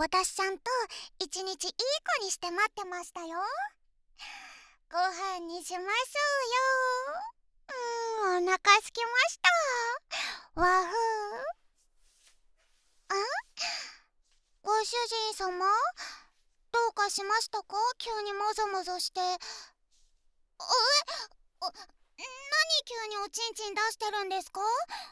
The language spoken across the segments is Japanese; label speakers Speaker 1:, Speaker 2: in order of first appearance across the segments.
Speaker 1: 私ちゃんと一日いい子にして待ってましたよ。ご飯にしましょうよ。お腹すきました。わふご主人様、どうかしましたか？急にもぞもぞして。何急におちんちん出してるんですか？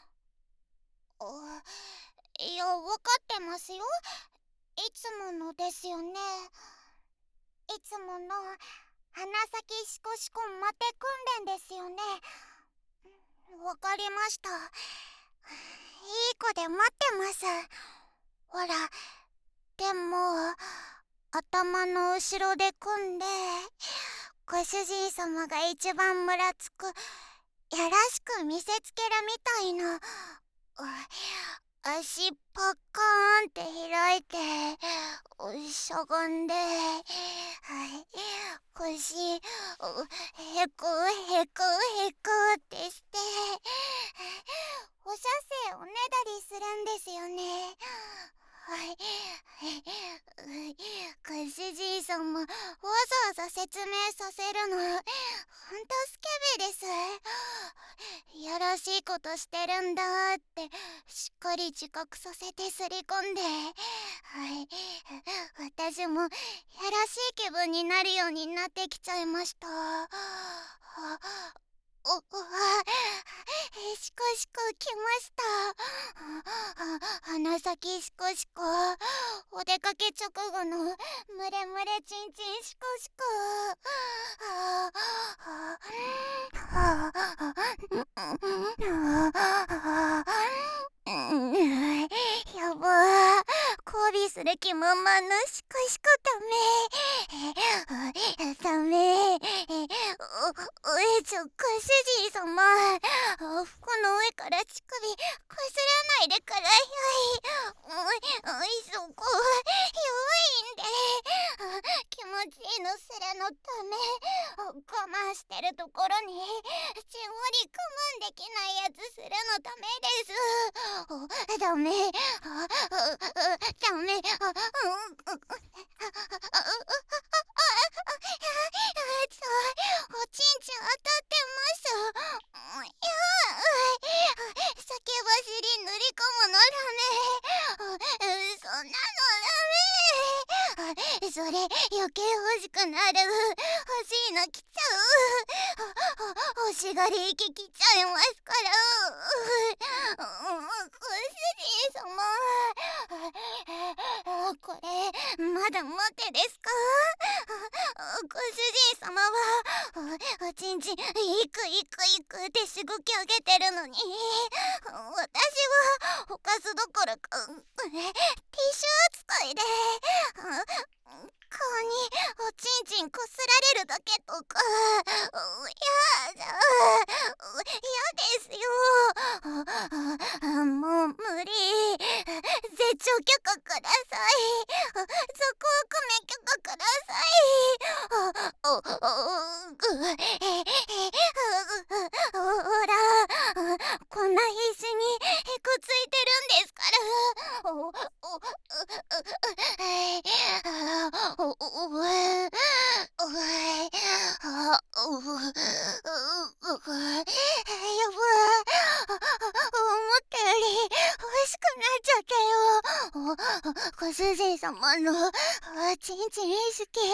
Speaker 1: いや、わかってますよ。いつものですよね。いつもの鼻先シコシコ待て訓練ですよね。わかりました。いい子で待ってます。ほら、でも頭の後ろで組んで、ご主人様が一番ムラつく、やらしく見せつけるみたいな。足パッカーンって開いてしゃがんで、腰へくへくへくってしてお射精をねだりするんですよね。ご主人様、わざわざ説明させるのほんとスケベです。やらしいことしてるんだってしっかり自覚させてすり込んで、私もやらしい気分になるようになってきちゃいました。シコシコきました。鼻先シコシコ、お出かけ直後のムレムレチンチンシコシコ。やばー、交尾する気満々のシコシコダメ。ご主人様、服の上から乳首こすらないでください。そこ弱いんで、気持ちいいのするのため、我慢してるところにちんわり我慢できないやつするのダメです。ダメ。おちんちん当たってます。酒走り塗り込むのダメ。そんなのダメ。それ余計欲しくなる。欲しいの来ちゃう。欲しがり息来ちゃいますから。ご主人様、これまだ待てですか？ご主人様はおちんちんいくってしごき上げてるのに、私はおかずどころかティッシュ扱いで顔におちんちんこすられるだけとか、やですよ。もう無理。絶頂許可ください。そこをくめ許可ください。ほら、こんな必死にへくついてるんですから。思ったより欲しくなっちゃったよ。ご主人様のちんちん好き。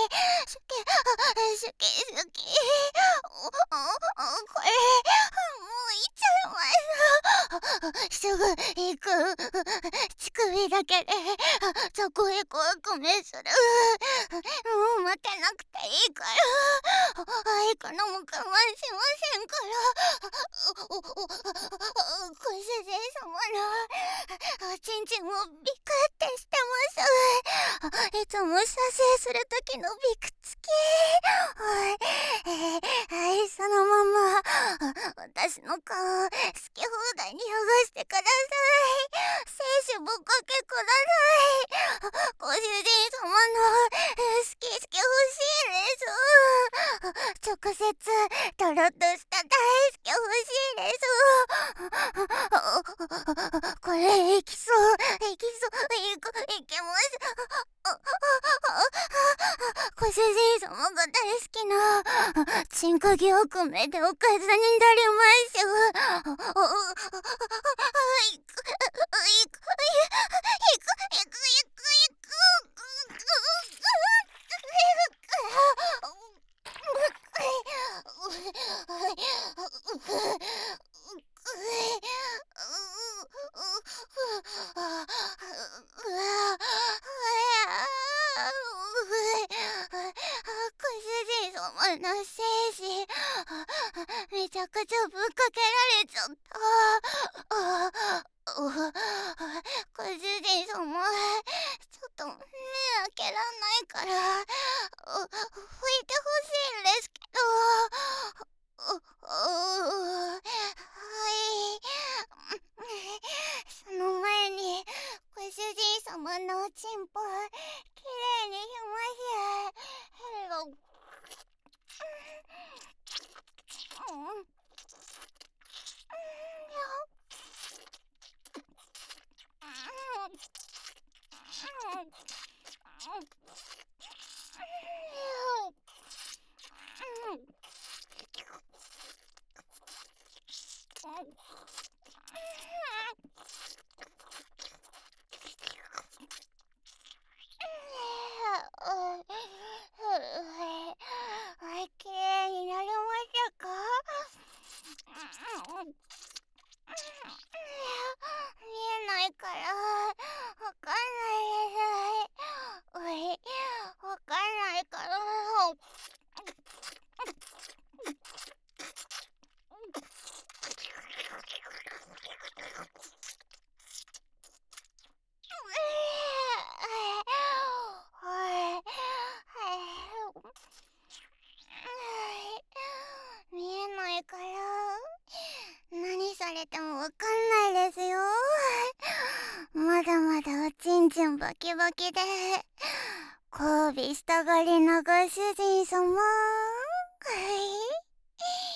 Speaker 1: これもういっちゃいます。すぐ行く。乳首だけでそこへこうくめする。もう待てなくていいから。行くのも我慢しませんから。ご主人様のおちんちんもビクってしてます。いつも射精するときのビクつき。そのまま私の顔好き放題に剥がしてください。精子ぶっかけください。ご主人様の好き欲しいです。直接とろっとした大好き欲しいです。これいきそういけます。 ご主人様が大好きなチン釘をくめておかずになります。ご主人様の精子めちゃくちゃぶっかけられちゃった。ご主人様、ちょっと目開けらんないから拭いてほしいんですけど。はい。その前にご主人様のおちんぽきれいにします。きれいになりましたか？見えないからわかんないです。わかんないから。見えないから何されてもわかんないですよ。まだまだおちんちんバキバキで交尾したがりなご主人様。